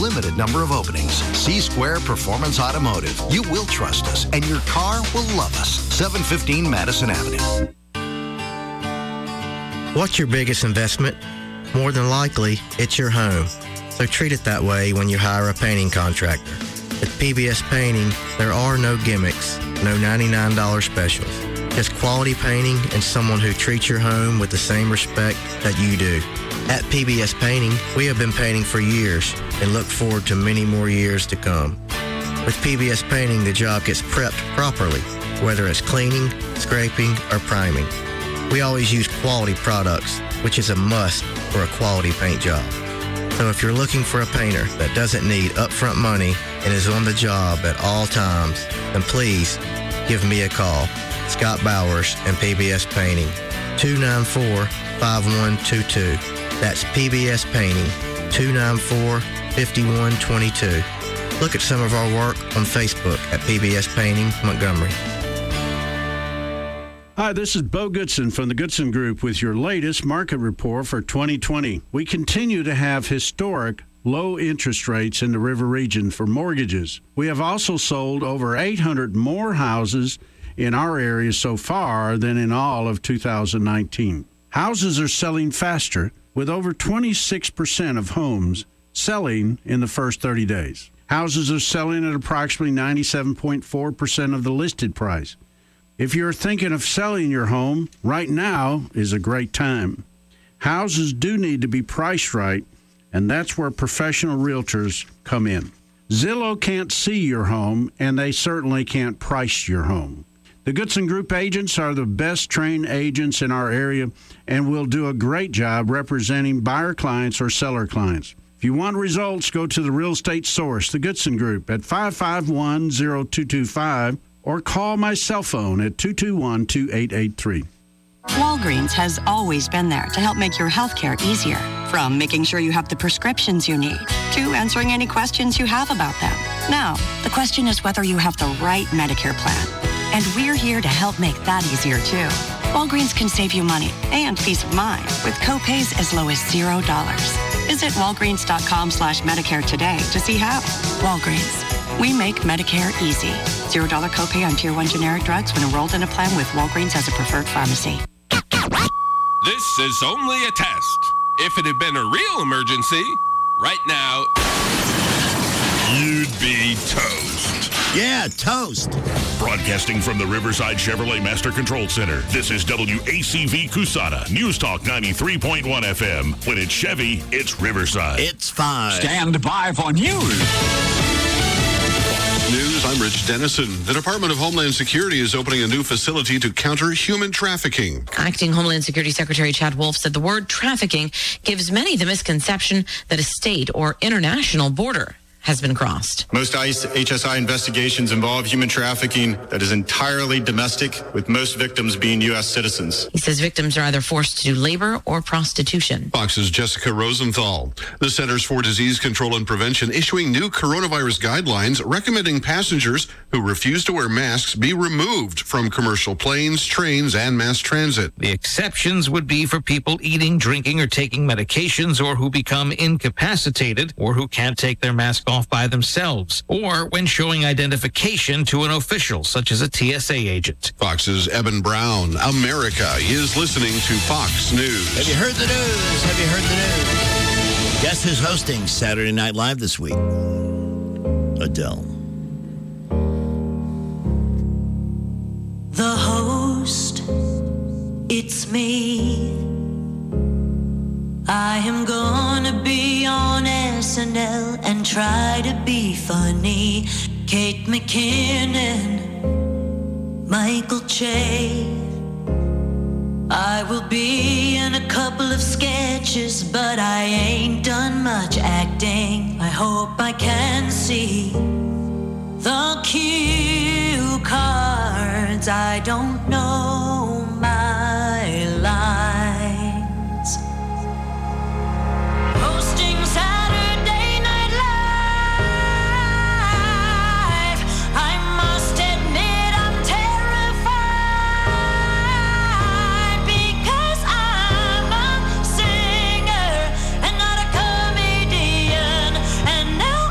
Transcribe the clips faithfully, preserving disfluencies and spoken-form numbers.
limited number of openings. C-Square Performance Automotive. You will trust us, and your car will love us. seven fifteen Madison Avenue. What's your biggest investment? More than likely, it's your home. So treat it that way when you hire a painting contractor. At P B S Painting, there are no gimmicks, no ninety-nine dollars specials. Just quality painting and someone who treats your home with the same respect that you do. At P B S Painting, we have been painting for years and look forward to many more years to come. With P B S Painting, the job gets prepped properly, whether it's cleaning, scraping, or priming. We always use quality products, which is a must for a quality paint job. So if you're looking for a painter that doesn't need upfront money and is on the job at all times, then please give me a call. Scott Bowers and P B S Painting, two nine four, five one two two. That's P B S Painting, two nine four, five one two two. Look at some of our work on Facebook at P B S Painting Montgomery. Hi, this is Bo Goodson from the Goodson Group with your latest market report for twenty twenty. We continue to have historic low interest rates in the River region for mortgages. We have also sold over eight hundred more houses in our area so far than in all of two thousand nineteen. Houses are selling faster, with over twenty-six percent of homes selling in the first thirty days. Houses are selling at approximately ninety-seven point four percent of the listed price. If you're thinking of selling your home, right now is a great time. Houses do need to be priced right, and that's where professional realtors come in. Zillow can't see your home, and they certainly can't price your home. The Goodson Group agents are the best trained agents in our area and will do a great job representing buyer clients or seller clients. If you want results, go to the Real Estate Source, the Goodson Group, at five five one, zero two two five or call my cell phone at two two one, two eight eight three. Walgreens has always been there to help make your healthcare easier. From making sure you have the prescriptions you need to answering any questions you have about them. Now, the question is whether you have the right Medicare plan. And we're here to help make that easier, too. Walgreens can save you money and peace of mind with copays as low as zero dollars. Visit walgreens.com slash Medicare today to see how. Walgreens. We make Medicare easy. Zero dollar copay on Tier one generic drugs when enrolled in a plan with Walgreens as a preferred pharmacy. This is only a test. If it had been a real emergency, right now, you'd be toast. Yeah, toast. Broadcasting from the Riverside Chevrolet Master Control Center, this is W A C V Cusana, News Talk ninety-three point one F M. When it's Chevy, it's Riverside. It's fine. Stand by for news. News, I'm Rich Dennison. The Department of Homeland Security is opening a new facility to counter human trafficking. Acting Homeland Security Secretary Chad Wolf said the word trafficking gives many the misconception that a state or international border has been crossed. Most ICE H S I investigations involve human trafficking that is entirely domestic, with most victims being U S citizens. He says victims are either forced to do labor or prostitution. Fox's Jessica Rosenthal. The Centers for Disease Control and Prevention issuing new coronavirus guidelines recommending passengers who refuse to wear masks be removed from commercial planes, trains, and mass transit. The exceptions would be for people eating, drinking, or taking medications, or who become incapacitated, or who can't take their mask off by themselves, or when showing identification to an official, such as a T S A agent. Fox's Eben Brown. America is listening to Fox News. Have you heard the news? Have you heard the news? Guess who's hosting Saturday Night Live this week? Adele. The host, it's me. I am gonna be on S N L and try to be funny. Kate McKinnon, Michael Che. I will be in a couple of sketches, but I ain't done much acting. I hope I can see the cue cards. I don't know my lines. Hosting Saturday Night Live, I must admit I'm terrified, because I'm a singer and not a comedian, and now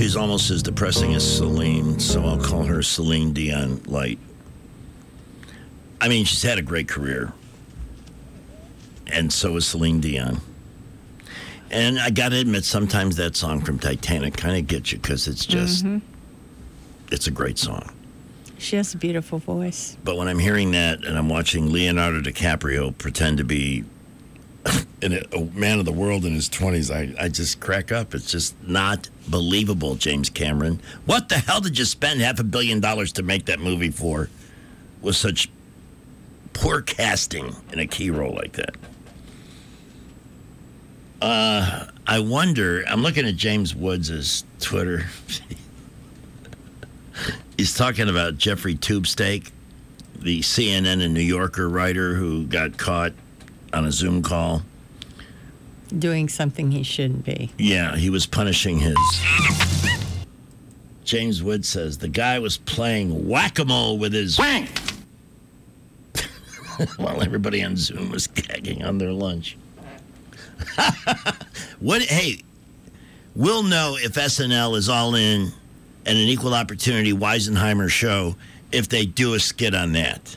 she's almost as depressing as Celine, so I'll call her Celine Dion Light. I mean, she's had a great career. And so is Celine Dion. And I got to admit, sometimes that song from Titanic kind of gets you because it's just, mm-hmm. it's a great song. She has a beautiful voice. But when I'm hearing that and I'm watching Leonardo DiCaprio pretend to be a man of the world in his twenties, I, I just crack up. It's just not believable, James Cameron. What the hell did you spend half a billion dollars to make that movie for with such poor casting in a key role like that? Uh, I wonder, I'm looking at James Woods' Twitter. He's talking about Jeffrey Tubesteak, the C N N and New Yorker writer who got caught on a Zoom call. Doing something he shouldn't be. Yeah, he was punishing his... James Woods says, the guy was playing whack-a-mole with his... Whack! While everybody on Zoom was gagging on their lunch. What? Hey, we'll know if S N L is all in and an equal opportunity Weisenheimer show if they do a skit on that.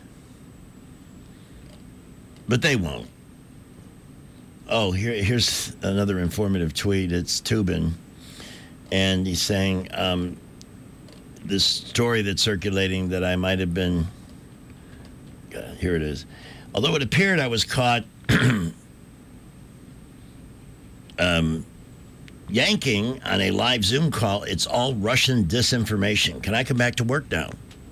But they won't. Oh, here, here's another informative tweet. It's Tubin. And he's saying um, this story that's circulating that I might have been... God, here it is. Although it appeared I was caught... Um, yanking on a live Zoom call, it's all Russian disinformation. Can I come back to work now?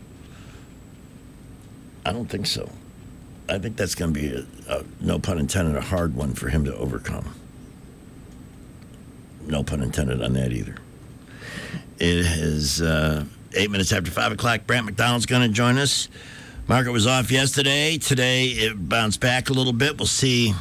I don't think so. I think that's going to be, a, a, no pun intended, a hard one for him to overcome. No pun intended on that either. It is uh, eight minutes after five o'clock. Brant McDonald's going to join us. Market was off yesterday. Today it bounced back a little bit. We'll see.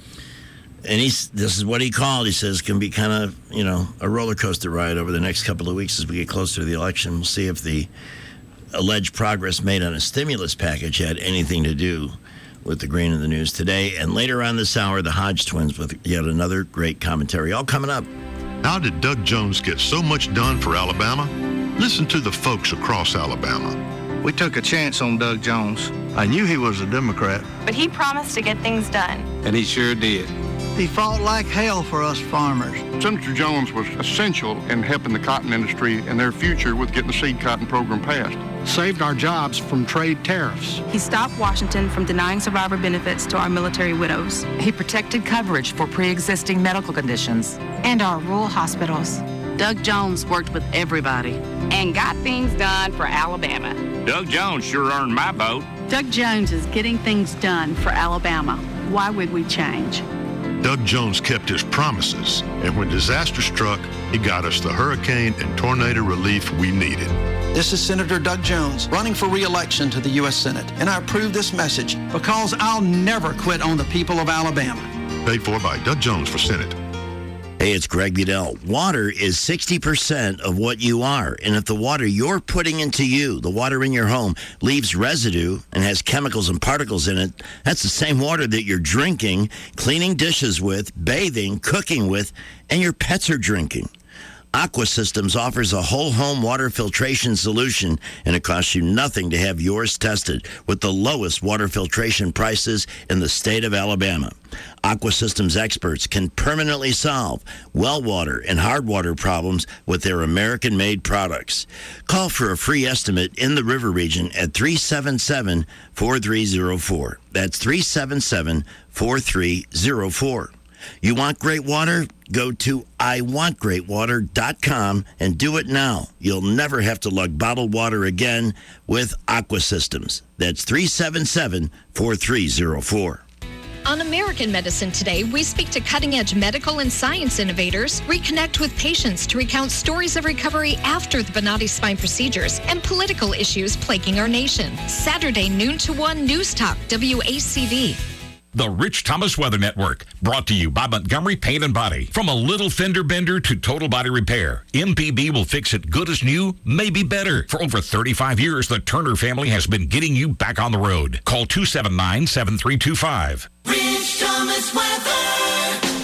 And he's, this is what he called. He says can be kind of, you know, a roller coaster ride over the next couple of weeks as we get closer to the election. We'll see if the alleged progress made on a stimulus package had anything to do with the grain of the news today. And later on this hour, the Hodge twins with yet another great commentary. All coming up. How did Doug Jones get so much done for Alabama? Listen to the folks across Alabama. We took a chance on Doug Jones. I knew he was a Democrat. But he promised to get things done. And he sure did. He fought like hell for us farmers. Senator Jones was essential in helping the cotton industry and their future with getting the seed cotton program passed. Saved our jobs from trade tariffs. He stopped Washington from denying survivor benefits to our military widows. He protected coverage for pre-existing medical conditions. And our rural hospitals. Doug Jones worked with everybody and got things done for Alabama. Doug Jones sure earned my vote. Doug Jones is getting things done for Alabama. Why would we change? Doug Jones kept his promises, and when disaster struck, he got us the hurricane and tornado relief we needed. This is Senator Doug Jones, running for re-election to the U S Senate, and I approve this message because I'll never quit on the people of Alabama. Paid for by Doug Jones for Senate. Hey, it's Greg Goodell. Water is sixty percent of what you are. And if the water you're putting into you, the water in your home, leaves residue and has chemicals and particles in it, that's the same water that you're drinking, cleaning dishes with, bathing, cooking with, and your pets are drinking. Aqua Systems offers a whole home water filtration solution, and it costs you nothing to have yours tested with the lowest water filtration prices in the state of Alabama. Aqua Systems experts can permanently solve well water and hard water problems with their American-made products. Call for a free estimate in the River Region at three seven seven, four three zero four. That's three seven seven, four three zero four. You want great water? Go to I want great water dot com and do it now. You'll never have to lug bottled water again with Aqua Systems. That's three seven seven, four three zero four. On American Medicine Today, we speak to cutting-edge medical and science innovators, reconnect with patients to recount stories of recovery after the Bonati spine procedures, and political issues plaguing our nation. Saturday, noon to one, News Talk, W A C V. The Rich Thomas Weather Network, brought to you by Montgomery Paint and Body. From a little fender bender to total body repair, M P B will fix it good as new, maybe better. For over thirty-five years, the Turner family has been getting you back on the road. Call two seven nine, seven three two five. Rich Thomas Weather.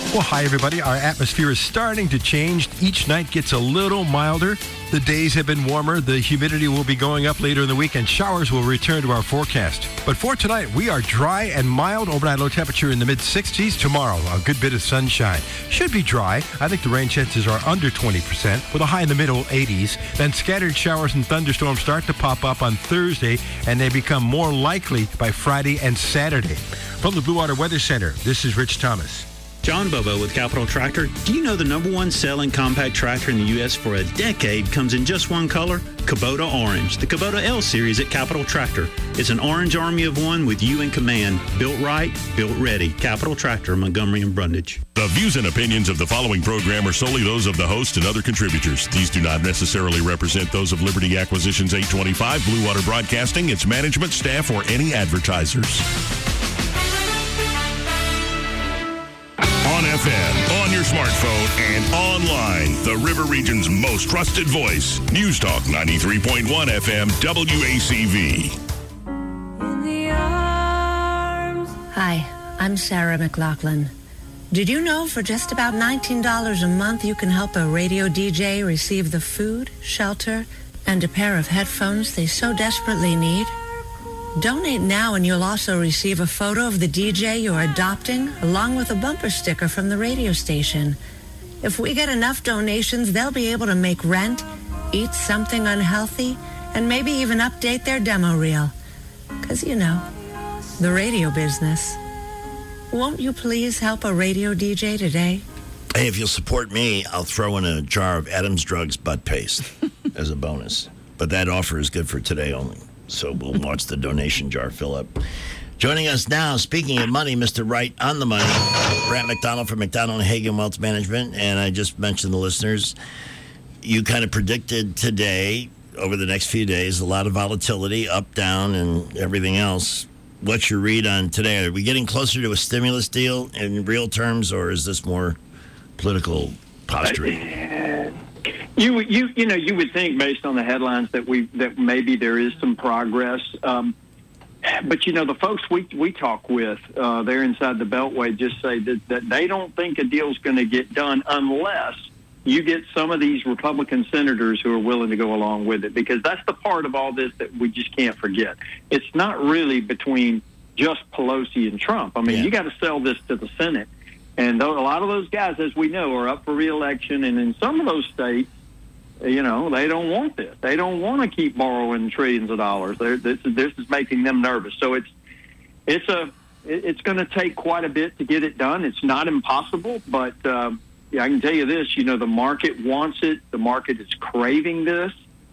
Well, hi, everybody. Our atmosphere is starting to change. Each night gets a little milder. The days have been warmer. The humidity will be going up later in the week, and showers will return to our forecast. But for tonight, we are dry and mild. Overnight low temperature in the mid-sixties. Tomorrow, a good bit of sunshine. Should be dry. I think the rain chances are under twenty percent, with a high in the middle eighties. Then scattered showers and thunderstorms start to pop up on Thursday, and they become more likely by Friday and Saturday. From the Blue Water Weather Center, this is Rich Thomas. John Bobo with Capital Tractor. Do you know the number one selling compact tractor in the U S for a decade comes in just one color? Kubota Orange. The Kubota L Series at Capital Tractor. It's an orange army of one with you in command. Built right, built ready. Capital Tractor, Montgomery and Brundage. The views and opinions of the following program are solely those of the host and other contributors. These do not necessarily represent those of Liberty Acquisitions eight twenty-five, Blue Water Broadcasting, its management, staff, or any advertisers. On F M, on your smartphone, and online. The River Region's most trusted voice. News Talk ninety-three point one F M, W A C V. Hi, I'm Sarah McLaughlin. Did you know for just about nineteen dollars a month you can help a radio D J receive the food, shelter, and a pair of headphones they so desperately need? Donate now and you'll also receive a photo of the D J you're adopting along with a bumper sticker from the radio station. If we get enough donations, they'll be able to make rent, eat something unhealthy, and maybe even update their demo reel. 'Cause, you know, the radio business. Won't you please help a radio D J today? Hey, if you'll support me, I'll throw in a jar of Adams Drugs butt paste as a bonus. But that offer is good for today only. So we'll watch the donation jar fill up. Joining us now, speaking of money, Mister Right on the Money, Brant McDonald from McDonald and Hagen Wealth Management. And I just mentioned the listeners, you kind of predicted today, over the next few days, a lot of volatility, up, down, and everything else. What's your read on today? Are we getting closer to a stimulus deal in real terms, or is this more political posturing? You you you know you would think based on the headlines that we that maybe there is some progress, um, but you know the folks we we talk with uh, there inside the Beltway just say that, that they don't think a deal's going to get done unless you get some of these Republican senators who are willing to go along with it, because that's the part of all this that we just can't forget. It's not really between just Pelosi and Trump. I mean, yeah. You got to sell this to the Senate, and a lot of those guys, as we know, are up for re-election, and in some of those states, you know, they don't want this. They don't want to keep borrowing trillions of dollars. They're, this, is, this is making them nervous. So it's it's a it's going to take quite a bit to get it done. It's not impossible, but uh, yeah, I can tell you this. You know, the market wants it. The market is craving this.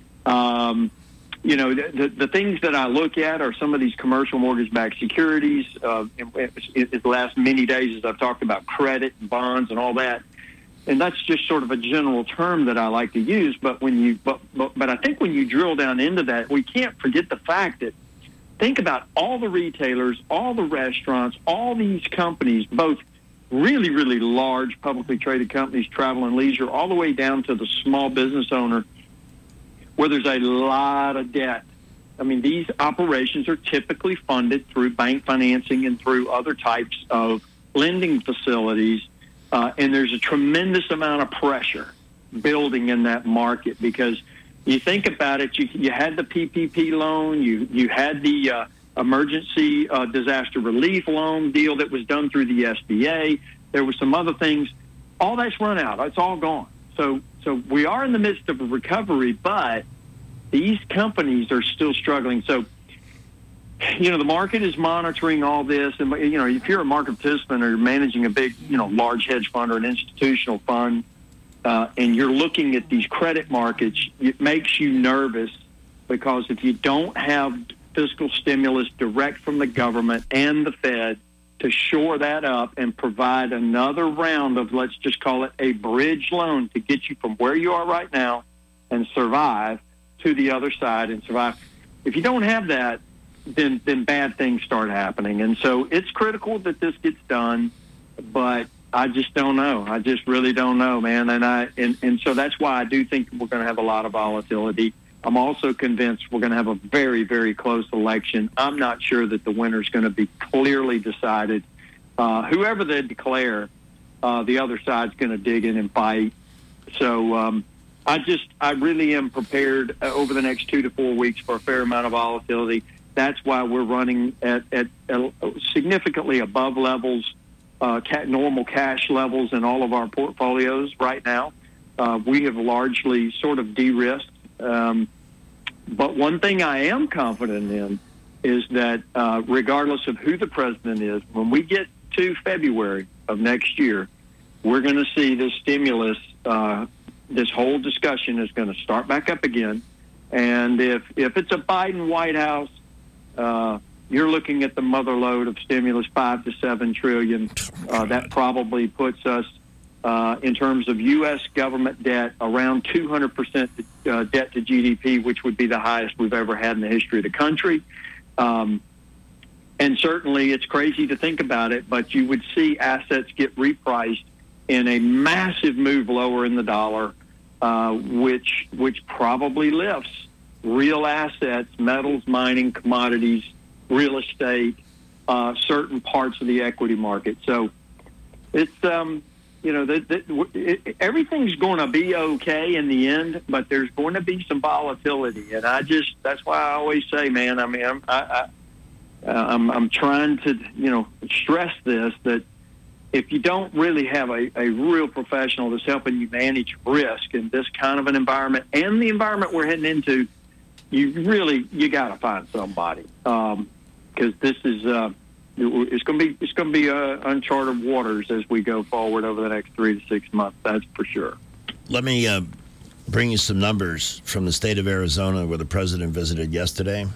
Um, you know, the, the things that I look at are some of these commercial mortgage-backed securities. Uh, in, in the last many days, as I've talked about credit and bonds and all that. And that's just sort of a general term that I like to use. But when you, but, but, but I think when you drill down into that, we can't forget the fact that think about all the retailers, all the restaurants, all these companies, both really, really large publicly traded companies, travel and leisure, all the way down to the small business owner, where there's a lot of debt. I mean, these operations are typically funded through bank financing and through other types of lending facilities. Uh, and there's a tremendous amount of pressure building in that market because you think about it, you, you had the P P P loan, you, you had the uh, emergency uh, disaster relief loan deal that was done through the S B A. There were some other things. All that's run out. It's all gone. So, so we are in the midst of a recovery, but these companies are still struggling. So, you know, the market is monitoring all this. And, you know, if you're a market participant or you're managing a big, you know, large hedge fund or an institutional fund, uh, and you're looking at these credit markets, it makes you nervous because if you don't have fiscal stimulus direct from the government and the Fed to shore that up and provide another round of, let's just call it a bridge loan to get you from where you are right now and survive to the other side and survive. If you don't have that, then then bad things start happening. And so it's critical that this gets done, but I just don't know. I just really don't know, man. And I and, and so that's why I do think we're going to have a lot of volatility. I'm also convinced we're going to have a very, very close election. I'm not sure that the winner is going to be clearly decided. Uh, whoever they declare, uh, the other side's going to dig in and fight. So um, I just, I really am prepared uh, over the next two to four weeks for a fair amount of volatility. That's why we're running at, at, at significantly above levels, uh, ca- normal cash levels in all of our portfolios right now. Uh, we have largely sort of de-risked. Um, but one thing I am confident in is that uh, regardless of who the president is, when we get to February of next year, we're going to see this stimulus, uh, this whole discussion is going to start back up again. And if, if it's a Biden White House, uh, you're looking at the mother load of stimulus, five to seven trillion. Uh, that probably puts us uh, in terms of U S government debt around two hundred percent uh, debt to G D P, which would be the highest we've ever had in the history of the country. Um, and certainly it's crazy to think about it, but you would see assets get repriced in a massive move lower in the dollar, uh, which which probably lifts real assets, metals, mining, commodities, real estate, uh, certain parts of the equity market. So it's, um, you know, the, the, it, everything's going to be okay in the end, but there's going to be some volatility. And I just, that's why I always say, man, I mean, I'm, I, I, I'm, I'm trying to, you know, stress this, that if you don't really have a, a real professional that's helping you manage risk in this kind of an environment and the environment we're heading into, you really, you got to find somebody. Um, cause this is, uh, it's going to be, it's going to be, uh, uncharted waters as we go forward over the next three to six months. That's for sure. Let me, uh, bring you some numbers from the state of Arizona where the president visited yesterday.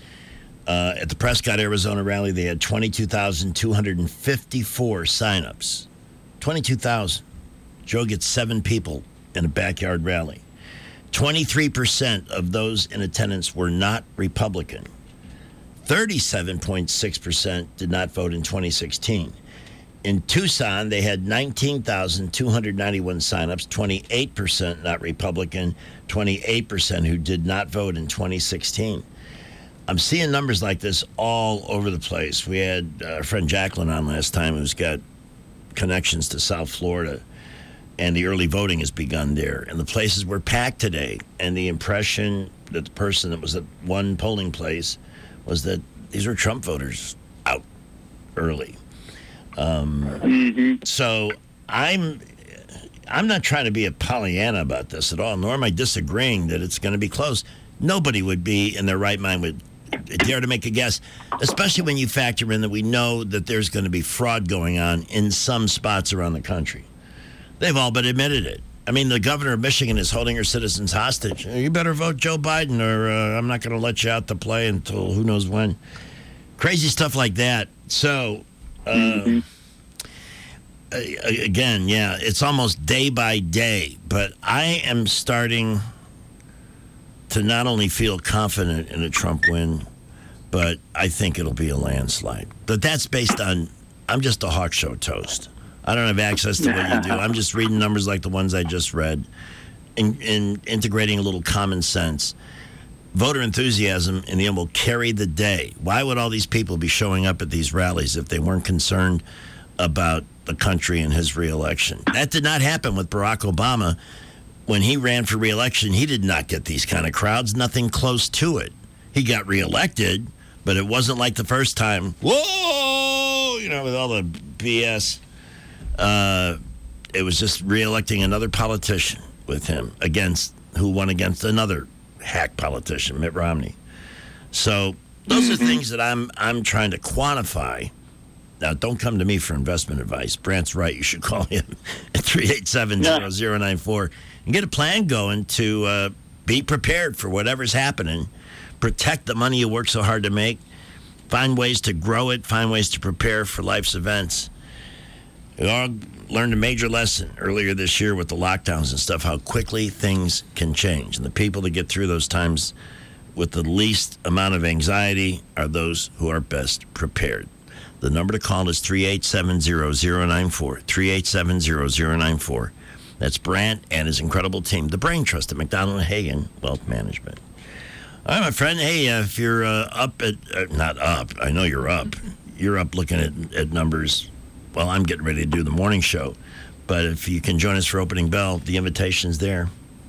Uh, at the Prescott, Arizona rally, they had twenty-two thousand two hundred fifty-four signups. twenty-two thousand. Joe gets seven people in a backyard rally. twenty-three percent of those in attendance were not Republican. thirty-seven point six percent did not vote in twenty sixteen. In Tucson, they had nineteen thousand two hundred ninety-one signups, twenty-eight percent not Republican, twenty-eight percent who did not vote in twenty sixteen. I'm seeing numbers like this all over the place. We had our friend Jacqueline on last time who's got connections to South Florida, and the early voting has begun there. And the places were packed today, and the impression that the person that was at one polling place was that these were Trump voters out early. Um, mm-hmm. So I'm I'm not trying to be a Pollyanna about this at all, nor am I disagreeing that it's going to be close. Nobody would be in their right mind would dare to make a guess, especially when you factor in that we know that there's going to be fraud going on in some spots around the country. They've all but admitted it. I mean, the governor of Michigan is holding her citizens hostage. You better vote Joe Biden or uh, I'm not going to let you out to play until who knows when. Crazy stuff like that. So, uh, mm-hmm. again, yeah, it's almost day by day. But I am starting to not only feel confident in a Trump win, but I think it'll be a landslide. But that's based on, I'm just a Hawk Show toast. I don't have access to what you do. I'm just reading numbers like the ones I just read and, and integrating a little common sense. Voter enthusiasm in the end will carry the day. Why would all these people be showing up at these rallies if they weren't concerned about the country and his reelection? That did not happen with Barack Obama. When he ran for reelection, he did not get these kind of crowds, nothing close to it. He got reelected, but it wasn't like the first time. Whoa! You know, with all the B S. Uh, it was just reelecting another politician with him against who won against another hack politician, Mitt Romney. So those are things that I'm I'm trying to quantify. Now, don't come to me for investment advice. Brant's right. You should call him at three eight seven, zero zero nine four and get a plan going to uh, be prepared for whatever's happening. Protect the money you work so hard to make. Find ways to grow it. Find ways to prepare for life's events. We all learned a major lesson earlier this year with the lockdowns and stuff, how quickly things can change. And the people that get through those times with the least amount of anxiety are those who are best prepared. The number to call is three eight seven, zero zero nine four, three eight seven, zero zero nine four. That's Brant and his incredible team, the Brain Trust at McDonald and Hagen Wealth Management. All right, my friend. Hey, uh, if you're uh, up at, uh, not up, I know you're up. You're up looking at, at numbers. Well, I'm getting ready to do the morning show. But if you can join us for opening bell, the invitation's there.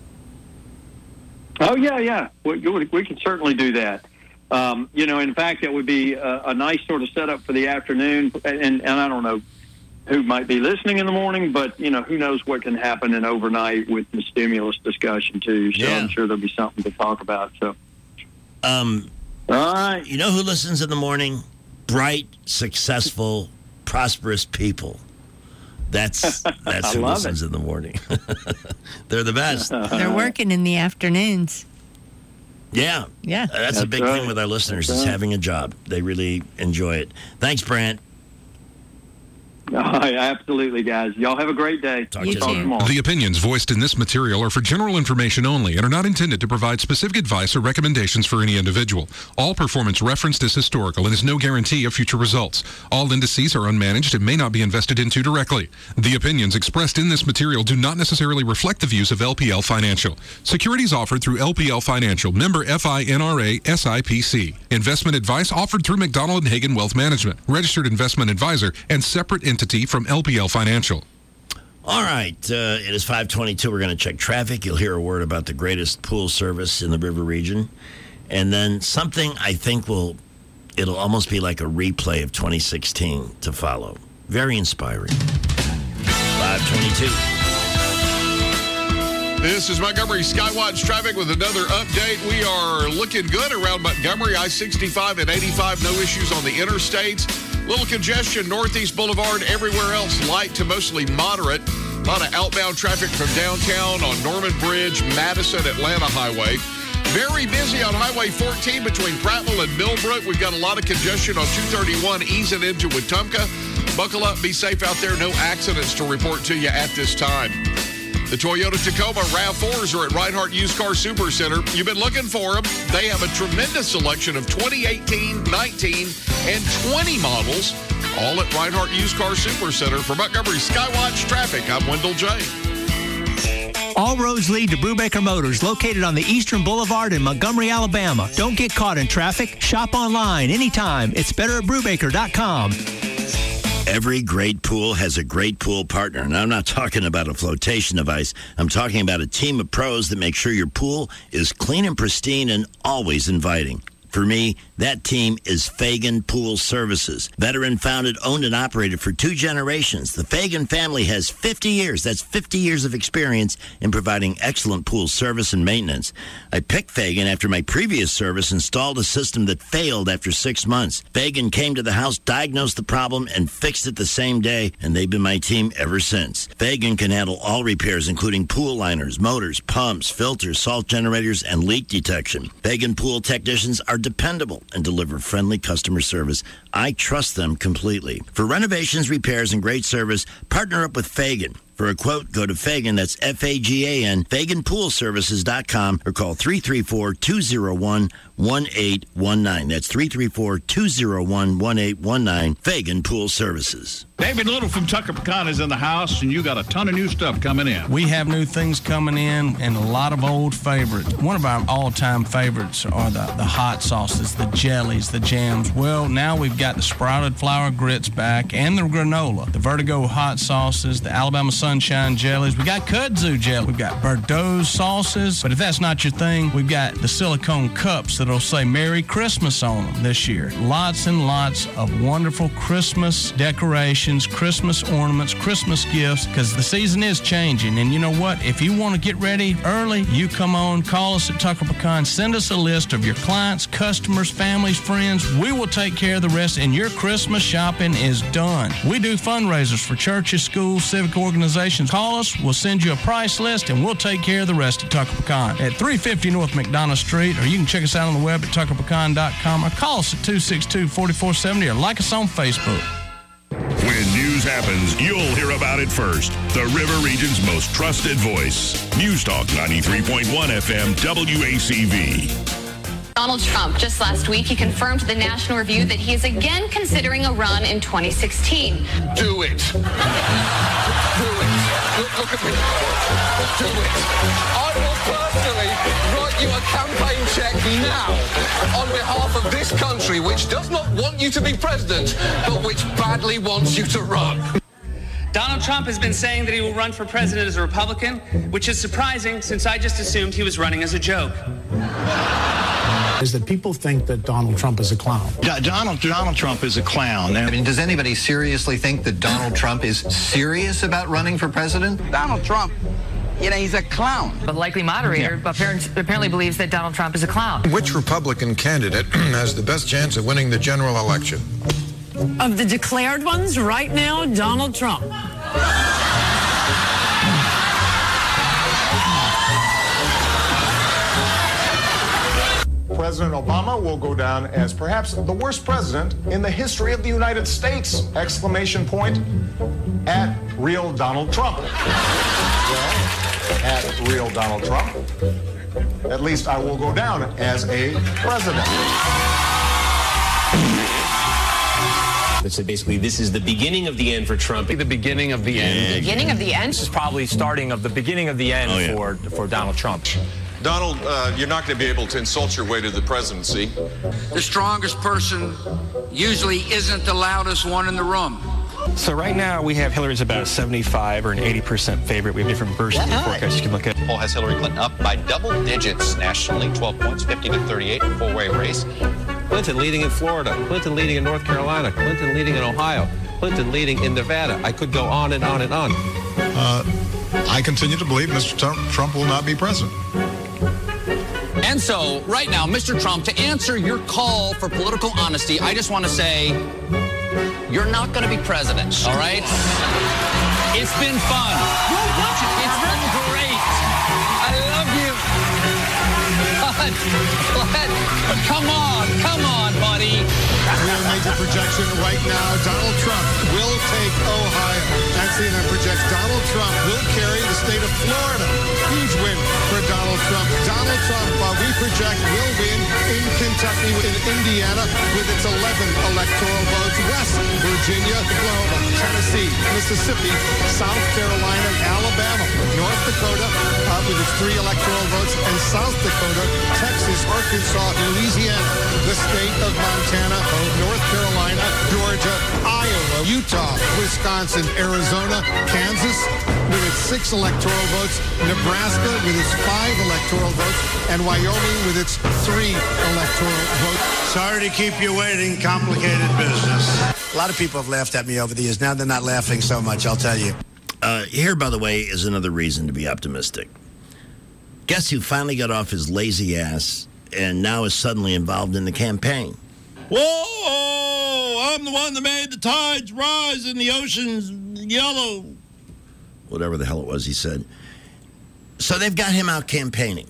Oh, yeah, yeah. We, we can certainly do that. Um, you know, in fact, it would be a, a nice sort of setup for the afternoon. And, and I don't know who might be listening in the morning, but, you know, who knows what can happen in overnight with the stimulus discussion, too. So yeah. I'm sure there'll be something to talk about. So, um, all right. You know who listens in the morning? Bright, successful, prosperous people. That's that's who listens it. in the morning. They're the best. They're working in the afternoons. Yeah. Yeah. Uh, that's, that's a big right. thing with our listeners that's is right. having a job. They really enjoy it. Thanks, Brant. Oh, absolutely, guys. Y'all have a great day. Talk to you tomorrow. The opinions voiced in this material are for general information only and are not intended to provide specific advice or recommendations for any individual. All performance referenced is historical and is no guarantee of future results. All indices are unmanaged and may not be invested into directly. The opinions expressed in this material do not necessarily reflect the views of L P L Financial. Securities offered through L P L Financial, member F I N R A S I P C. Investment advice offered through McDonald and Hagen Wealth Management, registered investment advisor, and separate entity from L P L Financial. All right, uh, it is five twenty-two. We're going to check traffic. You'll hear a word about the greatest pool service in the river region. And then something I think will, it'll almost be like a replay of twenty sixteen to follow. Very inspiring. five twenty-two. This is Montgomery Skywatch traffic with another update. We are looking good around Montgomery, I sixty-five and eighty-five. No issues on the interstates. Little congestion, Northeast Boulevard. Everywhere else, light to mostly moderate. A lot of outbound traffic from downtown on Norman Bridge, Madison, Atlanta Highway. Very busy on Highway fourteen between Prattville and Millbrook. We've got a lot of congestion on two thirty-one easing into Wetumpka. Buckle up, be safe out there. No accidents to report to you at this time. The Toyota Tacoma RAV fours are at Reinhardt Used Car Super Center. You've been looking for them. They have a tremendous selection of twenty eighteen, nineteen, and twenty models, all at Reinhardt Used Car Super Center. For Montgomery Skywatch Traffic, I'm Wendell J. All roads lead to Brubaker Motors, located on the Eastern Boulevard in Montgomery, Alabama. Don't get caught in traffic. Shop online anytime. It's better at brubaker dot com. Every great pool has a great pool partner. And I'm not talking about a flotation device. I'm talking about a team of pros that make sure your pool is clean and pristine and always inviting. For me, that team is Fagan Pool Services. Veteran founded, owned, and operated for two generations. The Fagan family has fifty years. That's fifty years of experience in providing excellent pool service and maintenance. I picked Fagan after my previous service installed a system that failed after six months. Fagan came to the house, diagnosed the problem, and fixed it the same day, and they've been my team ever since. Fagan can handle all repairs, including pool liners, motors, pumps, filters, salt generators, and leak detection. Fagan pool technicians are dependable and deliver friendly customer service. I trust them completely. For renovations, repairs, and great service, partner up with Fagan. For a quote, go to Fagan, that's F A G A N, Fagan Pool Services dot com, or call three three four, two oh one, one eight one nine. That's three three four, two oh one, one eight one nine, Fagan Pool Services. David Little from Tucker Pecan is in the house, and you got a ton of new stuff coming in. We have new things coming in and a lot of old favorites. One of our all-time favorites are the, the hot sauces, the jellies, the jams. Well, now we've got the sprouted flour grits back and the granola, the Vertigo hot sauces, the Alabama Sunshine jellies. We got kudzu jelly. We've got Bordeaux sauces. But if that's not your thing, we've got the silicone cups that'll say Merry Christmas on them this year. Lots and lots of wonderful Christmas decorations, Christmas ornaments, Christmas gifts, because the season is changing. And you know what? If you want to get ready early, you come on, call us at Tucker Pecan, send us a list of your clients, customers, families, friends. We will take care of the rest, and your Christmas shopping is done. We do fundraisers for churches, schools, civic organizations. Call us, we'll send you a price list, and we'll take care of the rest at Tucker Pecan at three fifty North McDonough Street, or you can check us out on the web at tucker pecan dot com, or call us at two six two, four four seven zero, or like us on Facebook. When news happens, you'll hear about it first. The River Region's most trusted voice. News Talk ninety-three point one F M W A C V. Donald Trump, just last week, he confirmed to the National Review that he is again considering a run in twenty sixteen. Do it. Do it. Look, look at me. Do it. I will personally write you a campaign check now on behalf of this country, which does not want you to be president, but which badly wants you to run. Donald Trump has been saying that he will run for president as a Republican, which is surprising since I just assumed he was running as a joke. Is that people think that Donald Trump is a clown. D- Donald Donald Trump is a clown. I mean, does anybody seriously think that Donald Trump is serious about running for president? Donald Trump, you know, he's a clown. The likely moderator yeah. apparently, apparently believes that Donald Trump is a clown. Which Republican candidate has the best chance of winning the general election? Of the declared ones right now, Donald Trump. President Obama will go down as perhaps the worst president in the history of the United States! Exclamation point at real Donald Trump. Well, at real Donald Trump, at least I will go down as a president. So basically, this is the beginning of the end for Trump. The beginning of the end. The beginning of the end? This is probably starting of the beginning of the end oh, yeah. for, for Donald Trump. Donald, uh, you're not going to be able to insult your way to the presidency. The strongest person usually isn't the loudest one in the room. So right now we have Hillary's about a seventy-five or an eighty percent favorite. We have different versions of the forecast you can look at. The poll has Hillary Clinton up by double digits nationally, twelve points, fifty to thirty-eight, four-way race. Clinton leading in Florida, Clinton leading in North Carolina, Clinton leading in Ohio, Clinton leading in Nevada. I could go on and on and on. Uh, I continue to believe Mister Trump will not be president. And so, right now, Mister Trump, to answer your call for political honesty, I just want to say, you're not going to be president, all right? It's been fun. It's been great. I love you. But, but come on, come on, buddy. Real major projection right now, Donald Trump will take Ohio. That C N N projects Donald Trump will carry the state of Florida. Huge win for Donald Trump. Donald Trump, uh, we project, will win in Kentucky, in Indiana, with its eleven electoral votes. West Virginia, Oklahoma, Tennessee, Mississippi, South Carolina, Alabama, North Dakota, uh, with its three electoral votes, and South Dakota, Texas, Arkansas, Louisiana, the state of Montana, North Carolina, Georgia, Iowa, Utah, Wisconsin, Arizona, Kansas, with its six electoral votes, Nebraska with its five electoral votes, and Wyoming with its three electoral votes. Sorry to keep you waiting. Complicated business. A lot of people have laughed at me over the years. Now they're not laughing so much, I'll tell you. Uh, here, by the way, is another reason to be optimistic. Guess who finally got off his lazy ass and now is suddenly involved in the campaign? Whoa! I'm the one that made the tides rise and the oceans yellow. Whatever the hell it was he said. So they've got him out campaigning.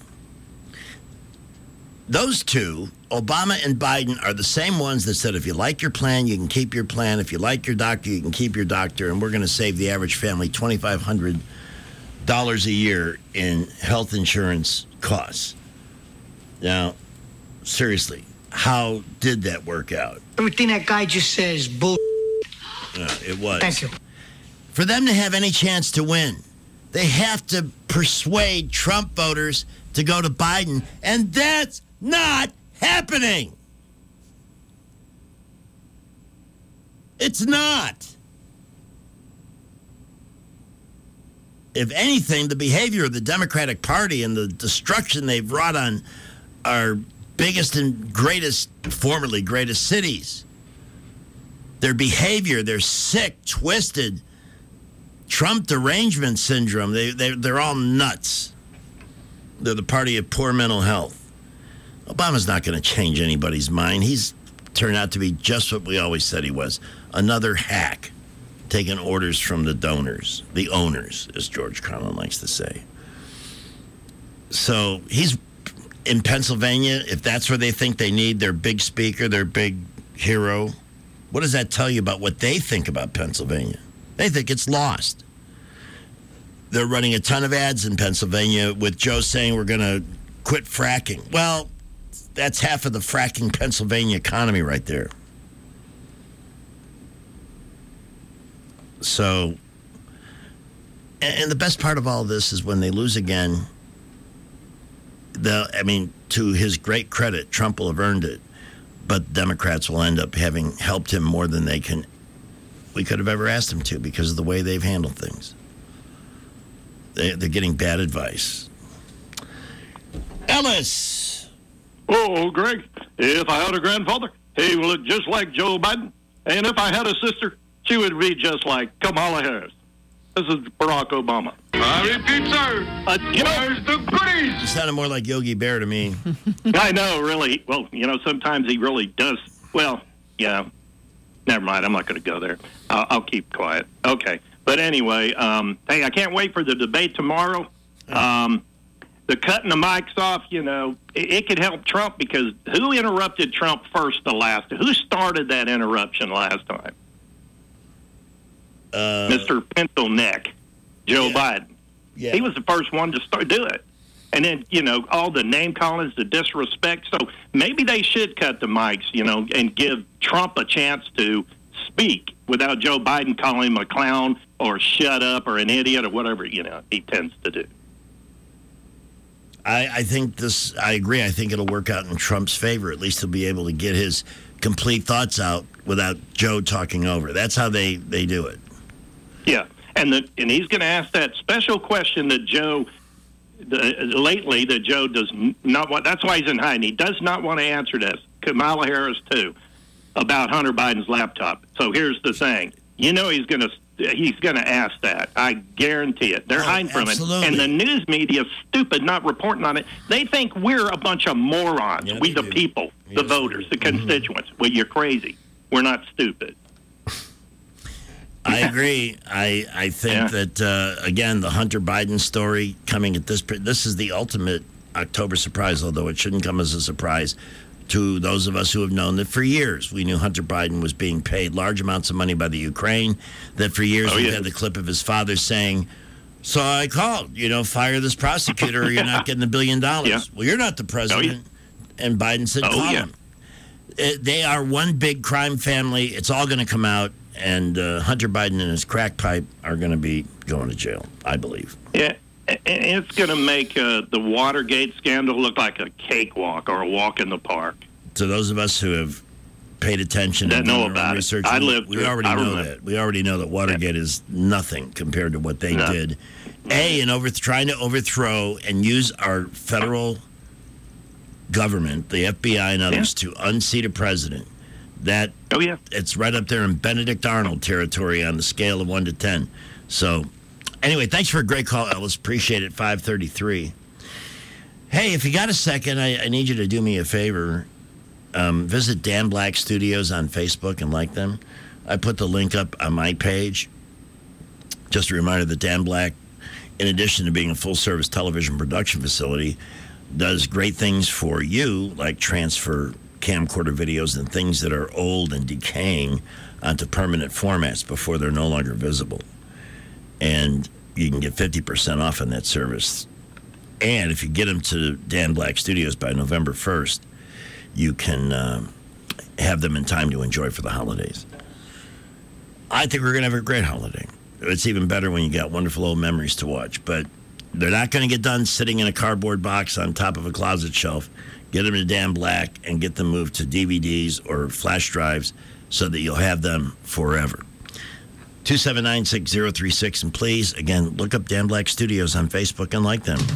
Those two, Obama and Biden, are the same ones that said if you like your plan, you can keep your plan. If you like your doctor, you can keep your doctor. And we're going to save the average family two thousand five hundred dollars a year in health insurance costs. Now, seriously, how did that work out? Everything that guy just says, bull. Uh, it was. Thank you. For them to have any chance to win, they have to persuade Trump voters to go to Biden, and that's not happening. It's not. If anything, the behavior of the Democratic Party and the destruction they've wrought on our biggest and greatest, formerly greatest cities, their behavior, their sick, twisted, Trump derangement syndrome, they, they, they're all nuts. They're the party of poor mental health. Obama's not going to change anybody's mind. He's turned out to be just what we always said he was, another hack, taking orders from the donors, the owners, as George Carlin likes to say. So he's in Pennsylvania. If that's where they think they need their big speaker, their big hero, what does that tell you about what they think about Pennsylvania? They think it's lost. They're running a ton of ads in Pennsylvania with Joe saying we're going to quit fracking. Well, that's half of the fracking Pennsylvania economy right there. So, and the best part of all this is when they lose again, the I mean, to his great credit, Trump will have earned it, but Democrats will end up having helped him more than they can we could have ever asked them to because of the way they've handled things. They, they're getting bad advice. Ellis. Oh, Greg, if I had a grandfather, he would look just like Joe Biden. And if I had a sister, she would be just like Kamala Harris. This is Barack Obama. I repeat, sir. Uh, Where's the goodies? You sounded more like Yogi Bear to me. I know, really. Well, you know, sometimes he really does. Well, yeah. Never mind. I'm not going to go there. I'll, I'll keep quiet. Okay. But anyway, um, hey, I can't wait for the debate tomorrow. Um, the cutting the mics off, you know, it, it could help Trump because who interrupted Trump first the last? Who started that interruption last time? Uh, Mister Pencil Neck, Joe yeah. Biden. Yeah. He was the first one to start do it. And then, you know, all the name callings, the disrespect. So maybe they should cut the mics, you know, and give Trump a chance to speak without Joe Biden calling him a clown or shut up or an idiot or whatever, you know, he tends to do. I, I think this, I agree. I think it'll work out in Trump's favor. At least he'll be able to get his complete thoughts out without Joe talking over. That's how they, they do it. Yeah, and the, and he's going to ask that special question that Joe, the, lately, that Joe does not want. That's why he's in hiding. He does not want to answer this. Kamala Harris, too, about Hunter Biden's laptop. So here's the thing. You know he's going to he's going to ask that. I guarantee it. They're Oh, hiding from absolutely. it. And the news media is stupid not reporting on it. They think we're a bunch of morons. Yeah, we they the do. people, Yes, the voters, the mm-hmm. constituents. Well, you're crazy. We're not stupid. I agree. I I think Yeah. that uh, again the Hunter Biden story coming at this this is the ultimate October surprise. Although it shouldn't come as a surprise to those of us who have known that for years. We knew Hunter Biden was being paid large amounts of money by the Ukraine. That for years Oh, we've yeah. had the clip of his father saying, "So I called, you know, fire this prosecutor, or you're not getting a billion dollars." Yeah. Well, you're not the president. And Biden said, Oh, "Call yeah. him." It, they are one big crime family. It's all going to come out. And uh, Hunter Biden and his crack pipe are going to be going to jail, I believe. Yeah, and it's going to make uh, the Watergate scandal look like a cakewalk or a walk in the park. To those of us who have paid attention That and know done our own about it. research, I we, lived we through it. already I know remember. that. We already know that Watergate is nothing compared to what they No. did. A, in over, trying to overthrow and use our federal government, the F B I and others, to unseat a president. That oh yeah, it's right up there in Benedict Arnold territory on the scale of one to ten. So, anyway, thanks for a great call, Ellis. Appreciate it. Five thirty-three. Hey, if you got a second, I, I need you to do me a favor. Um, visit Dan Black Studios on Facebook and like them. I put the link up on my page. Just a reminder that Dan Black, in addition to being a full-service television production facility, does great things for you, like transfer camcorder videos and things that are old and decaying onto permanent formats before they're no longer visible. And you can get fifty percent off on that service. And if you get them to Dan Black Studios by November first, you can um, have them in time to enjoy for the holidays. I think we're going to have a great holiday. It's even better when you got wonderful old memories to watch. But they're not going to get done sitting in a cardboard box on top of a closet shelf. Get them to Dan Black and get them moved to D V Ds or flash drives so that you'll have them forever. two seven nine, six zero three six. And please, again, look up Dan Black Studios on Facebook and like them.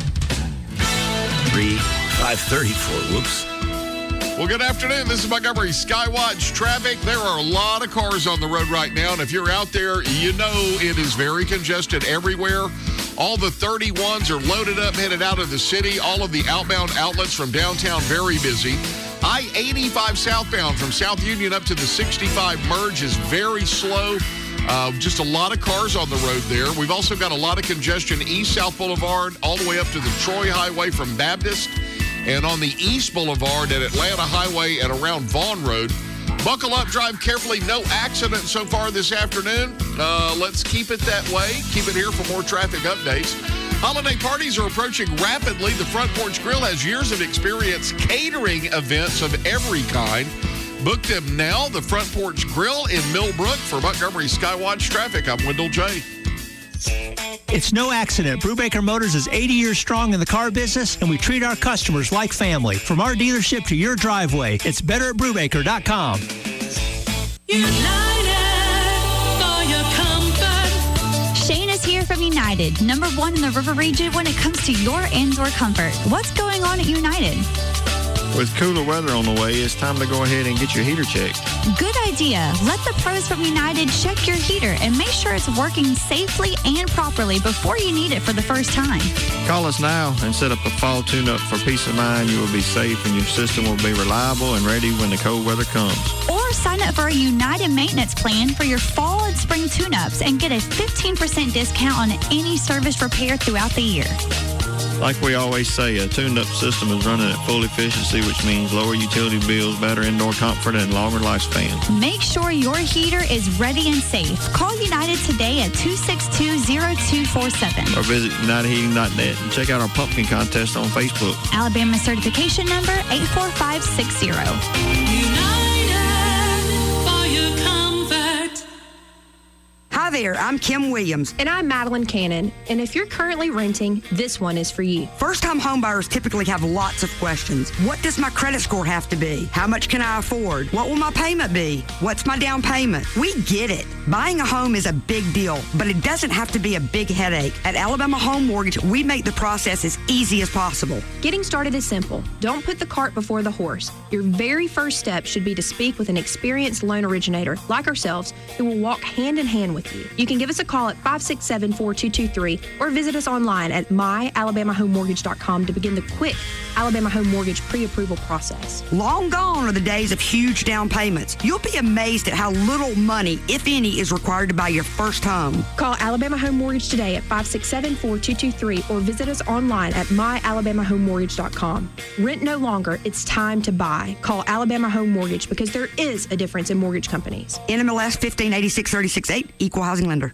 three five thirty-four. Whoops. Well, good afternoon. This is Montgomery Skywatch Traffic. There are a lot of cars on the road right now, and if you're out there, you know it is very congested everywhere. All the thirty-ones are loaded up, headed out of the city. All of the outbound outlets from downtown, very busy. I eighty-five southbound from South Union up to the sixty-five merge is very slow. Uh, just a lot of cars on the road there. We've also got a lot of congestion east South Boulevard all the way up to the Troy Highway from Baptist. And on the East Boulevard at Atlanta Highway and around Vaughn Road. Buckle up, drive carefully. No accident so far this afternoon. Uh, let's keep it that way. Keep it here for more traffic updates. Holiday parties are approaching rapidly. The Front Porch Grill has years of experience catering events of every kind. Book them now. The Front Porch Grill in Millbrook. For Montgomery Skywatch Traffic, I'm Wendell J. It's no accident. Brubaker Motors is eighty years strong in the car business, and we treat our customers like family. From our dealership to your driveway, it's better at Brubaker dot com. United United, number one in the River region when it comes to your indoor comfort. What's going on at United? With cooler weather on the way, it's time to go ahead and get your heater checked. Good idea. Let the pros from United check your heater and make sure it's working safely and properly before you need it for the first time. Call us now and set up a fall tune-up. For peace of mind, you will be safe and your system will be reliable and ready when the cold weather comes. Or sign up for a United maintenance plan for your fall and spring tune-ups and get a fifteen percent discount on any service repair throughout the year. Like we always say, a tuned-up system is running at full efficiency, which means lower utility bills, better indoor comfort, and longer lifespan. Make sure your heater is ready and safe. Call United today at two six two, zero two four seven. Or visit united heating dot net and check out our pumpkin contest on Facebook. Alabama certification number eight four five six zero. Hi there, I'm Kim Williams. And I'm Madeline Cannon. And if you're currently renting, this one is for you. First-time homebuyers typically have lots of questions. What does my credit score have to be? How much can I afford? What will my payment be? What's my down payment? We get it. Buying a home is a big deal, but it doesn't have to be a big headache. At Alabama Home Mortgage, we make the process as easy as possible. Getting started is simple. Don't put the cart before the horse. Your very first step should be to speak with an experienced loan originator like ourselves who will walk hand in hand with you. You can give us a call at five six seven, four two two three or visit us online at my alabama home mortgage dot com to begin the quick Alabama Home Mortgage pre-approval process. Long gone are the days of huge down payments. You'll be amazed at how little money, if any, is required to buy your first home. Call Alabama Home Mortgage today at five six seven, four two two three or visit us online at my alabama home mortgage dot com. Rent no longer. It's time to buy. Call Alabama Home Mortgage because there is a difference in mortgage companies. N M L S fifteen eighty-six thirty-six eight, Equal Housing Lender.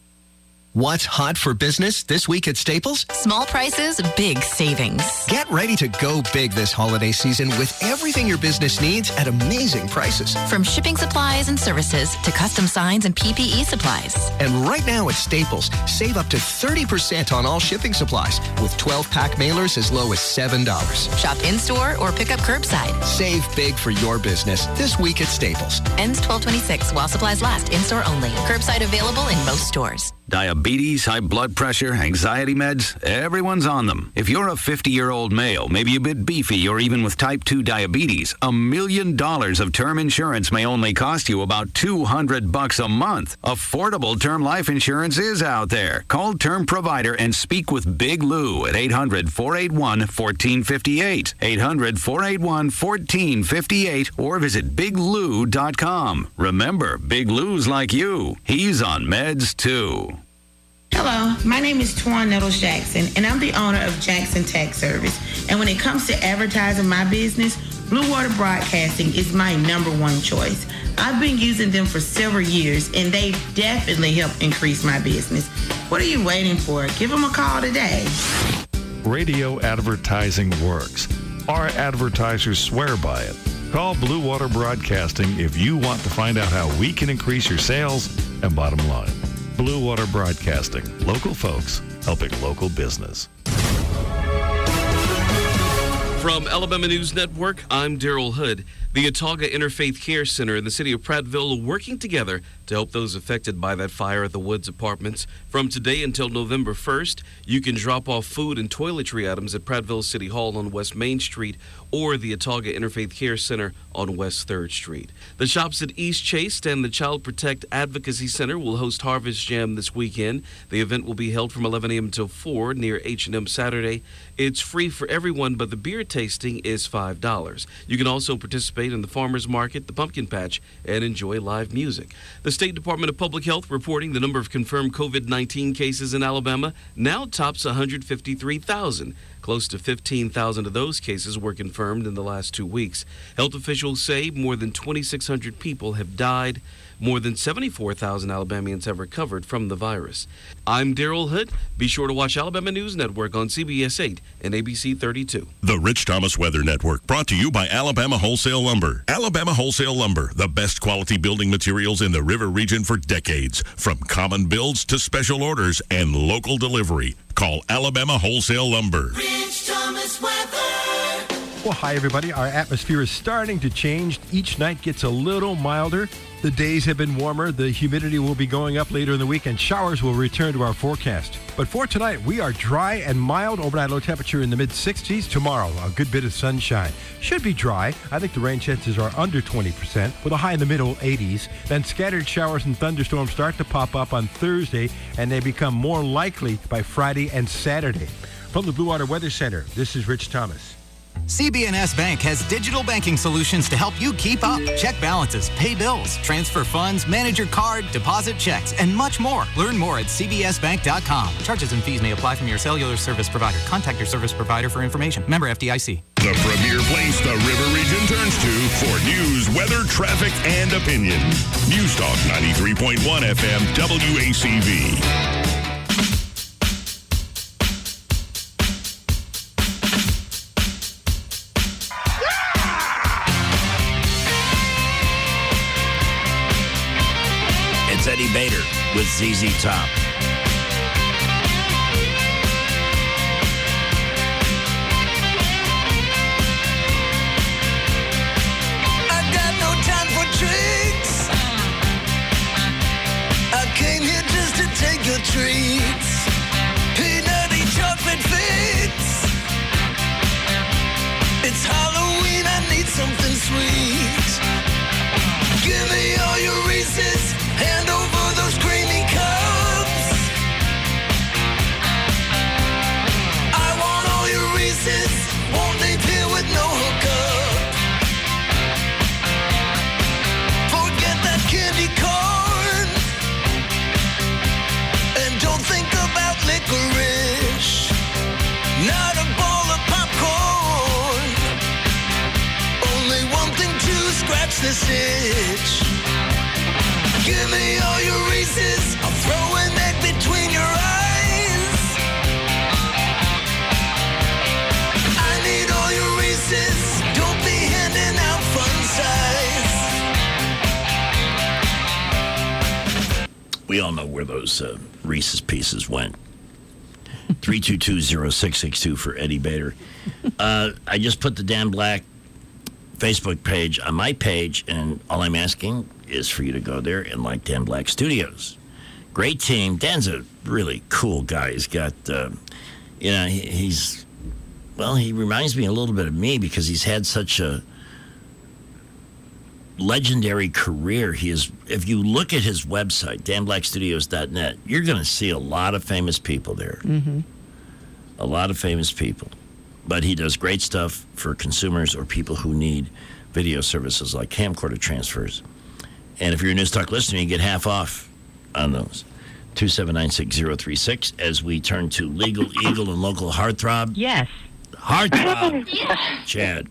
What's hot for business this week at Staples? Small prices, big savings. Get ready to go big this holiday season with everything your business needs at amazing prices. From shipping supplies and services to custom signs and P P E supplies. And right now at Staples, save up to thirty percent on all shipping supplies with twelve-pack mailers as low as seven dollars. Shop in-store or pick up curbside. Save big for your business this week at Staples. Ends twelve twenty-six while supplies last. In-store only. Curbside available in most stores. Diabetes, high blood pressure, anxiety meds, everyone's on them. If you're a fifty-year-old male, maybe a bit beefy, or even with type two diabetes, a million dollars of term insurance may only cost you about two hundred bucks a month. Affordable term life insurance is out there. Call Term Provider and speak with Big Lou at eight hundred, four eight one, one four five eight, eight hundred, four eight one, one four five eight, or visit big lou dot com. Remember, Big Lou's like you. He's on meds too. Hello, my name is Twan Nettles Jackson, and I'm the owner of Jackson Tax Service. And when it comes to advertising my business, Blue Water Broadcasting is my number one choice. I've been using them for several years, and they definitely help increase my business. What are you waiting for? Give them a call today. Radio advertising works. Our advertisers swear by it. Call Blue Water Broadcasting if you want to find out how we can increase your sales and bottom line. Blue Water Broadcasting. Local folks helping local business. From Alabama News Network, I'm Daryl Hood. The Autauga Interfaith Care Center and the City of Prattville are working together to help those affected by that fire at the Woods Apartments. From today until November first, you can drop off food and toiletry items at Prattville City Hall on West Main Street or the Autauga Interfaith Care Center on West third Street. The shops at East Chase and the Child Protect Advocacy Center will host Harvest Jam this weekend. The event will be held from eleven a.m. until four near H and M Saturday. It's free for everyone, but the beer tasting is five dollars. You can also participate in the farmers market, the pumpkin patch, and enjoy live music. The State Department of Public Health reporting the number of confirmed COVID nineteen cases in Alabama now tops one hundred fifty-three thousand. Close to fifteen thousand of those cases were confirmed in the last two weeks. Health officials say more than twenty-six hundred people have died. More than seventy-four thousand Alabamians have recovered from the virus. I'm Daryl Hood. Be sure to watch Alabama News Network on C B S eight and A B C thirty-two. The Rich Thomas Weather Network, brought to you by Alabama Wholesale Lumber. Alabama Wholesale Lumber, the best quality building materials in the River region for decades. From common builds to special orders and local delivery. Call Alabama Wholesale Lumber. Rich Thomas Weather. Well, hi, everybody. Our atmosphere is starting to change. Each night gets a little milder. The days have been warmer. The humidity will be going up later in the week, and showers will return to our forecast. But for tonight, we are dry and mild. Overnight low temperature in the mid-sixties. Tomorrow, a good bit of sunshine. Should be dry. I think the rain chances are under twenty percent, with a high in the middle eighties. Then scattered showers and thunderstorms start to pop up on Thursday, and they become more likely by Friday and Saturday. From the Blue Water Weather Center, this is Rich Thomas. C B N S Bank has digital banking solutions to help you keep up. Check balances, pay bills, transfer funds, manage your card, deposit checks, and much more. Learn more at c b s bank dot com. Charges and fees may apply from your cellular service provider. Contact your service provider for information. Member F D I C. The premier place the River Region turns to for news, weather, traffic, and opinion. News Talk ninety-three point one F M W A C V. Eddie Bader with Z Z Top. I got no time for tricks. I came here just to take your treats. Peanutty chocolate fix. It's Halloween, I need something sweet. Give me all your Reese's. Hand over those creamy cups. I want all your Reese's. Won't leave here with no hookup. Forget that candy corn. And don't think about licorice. Not a bowl of popcorn. Only one thing to scratch this itch. Give me all your Reese's. I'll throw an egg between your eyes. I need all your Reese's. Don't be handing out fun size. We all know where those uh, Reese's Pieces went. three two two, zero six six two for Eddie Bader. Uh, I just put the Dan Black Facebook page on my page, and all I'm asking is for you to go there and like Dan Black Studios. Great team. Dan's a really cool guy. He's got, uh, you know, he, he's, well, he reminds me a little bit of me because he's had such a legendary career. He is, if you look at his website, dan black studios dot net, you're going to see a lot of famous people there. Mm-hmm. A lot of famous people. But he does great stuff for consumers or people who need video services like camcorder transfers. And if you're a News Talk listener, you get half off on those. two seven nine six zero three six as we turn to Legal Eagle and Local Heartthrob. Yes. Heartthrob. Chad.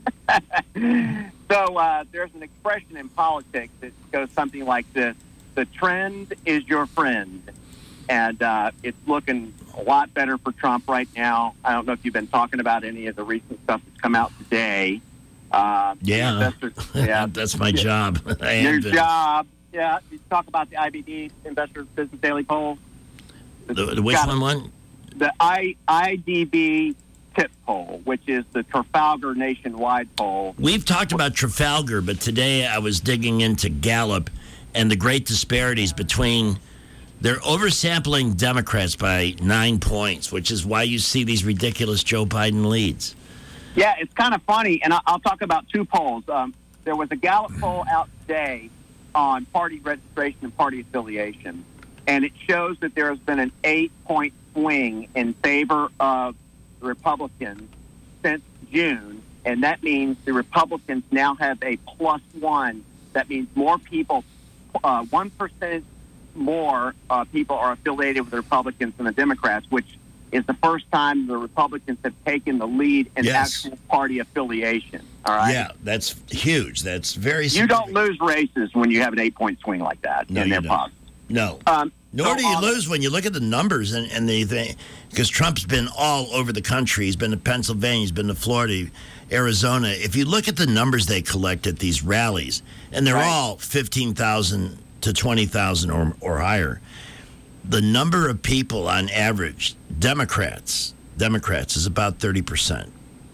So uh, there's an expression in politics that goes something like this: the trend is your friend. And uh, it's looking a lot better for Trump right now. I don't know if you've been talking about any of the recent stuff that's come out today. Uh, yeah. Investors, yeah. That's my job. I Your been. job. Yeah. You talk about the I B D, Investor Business Daily Poll. The, the which one, one? The I, IDB tip poll, which is the Trafalgar nationwide poll. We've talked about Trafalgar, but today I was digging into Gallup and the great disparities between... They're oversampling Democrats by nine points, which is why you see these ridiculous Joe Biden leads. Yeah, it's kind of funny, and I'll talk about two polls. Um, there was a Gallup poll out today on party registration and party affiliation, and it shows that there has been an eight-point swing in favor of the Republicans since June, and that means the Republicans now have a plus one. That means more people, uh, one percent more uh, people are affiliated with the Republicans than the Democrats, which is the first time the Republicans have taken the lead in Yes. actual party affiliation. All right. Yeah, that's huge. That's very You don't lose races when you have an eight-point swing like that No, in you their don't. policy. No. Um, Nor so do you on- lose when you look at the numbers and, and the thing, because Trump's been all over the country. He's been to Pennsylvania, he's been to Florida, Arizona. If you look at the numbers they collect at these rallies, and they're Right. all fifteen thousand to twenty thousand or, or higher, the number of people on average, Democrats, Democrats is about thirty percent.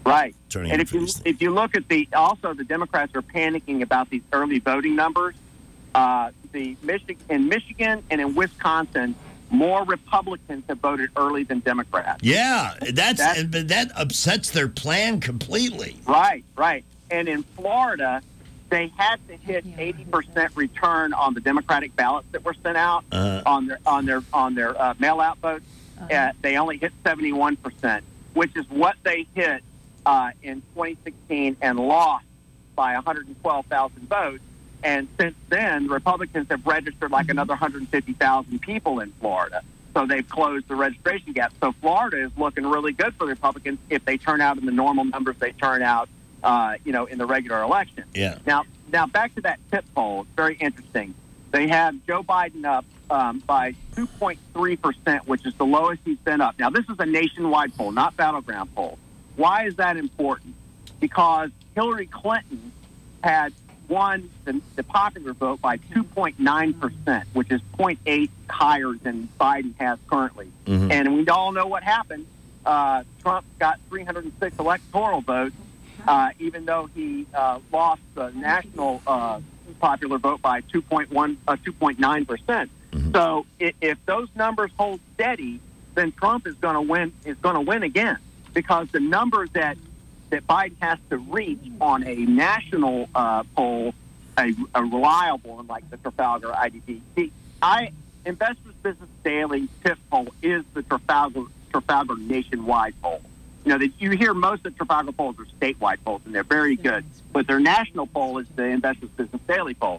Right. Turning and in if you for these if you look at the also the Democrats are panicking about these early voting numbers. Uh, the Michigan in Michigan and in Wisconsin, more Republicans have voted early than Democrats. Yeah, that's, That's- but that upsets their plan completely. Right, right. And in Florida, they had to hit eighty percent return on the Democratic ballots that were sent out Uh-huh. on their on their on their uh, mail-out votes. Uh, they only hit seventy-one percent, which is what they hit uh, in twenty sixteen and lost by one hundred twelve thousand votes. And since then, Republicans have registered like another one hundred fifty thousand people in Florida. So they've closed the registration gap. So Florida is looking really good for the Republicans if they turn out in the normal numbers they turn out, uh, you know, in the regular election. Yeah. Now, now back to that tip poll. It's very interesting. They have Joe Biden up um, by two point three percent, which is the lowest he's been up. Now, this is a nationwide poll, not battleground poll. Why is that important? Because Hillary Clinton had won the, the popular vote by two point nine percent, which is zero point eight higher than Biden has currently. Mhm. And we all know what happened. Uh, Trump got three hundred six electoral votes, uh, even though he uh, lost the national uh, popular vote by two point one, uh, two point nine percent. So if, if those numbers hold steady, then Trump is going to win. Is going to win again because the numbers that that Biden has to reach on a national uh, poll, a, a reliable one like the Trafalgar I D P. See, I Investors Business Daily tip poll is the Trafalgar Trafalgar nationwide poll. You know, that you hear most of the Trafalgar polls are statewide polls, and they're very good. But their national poll is the Investors Business Daily poll.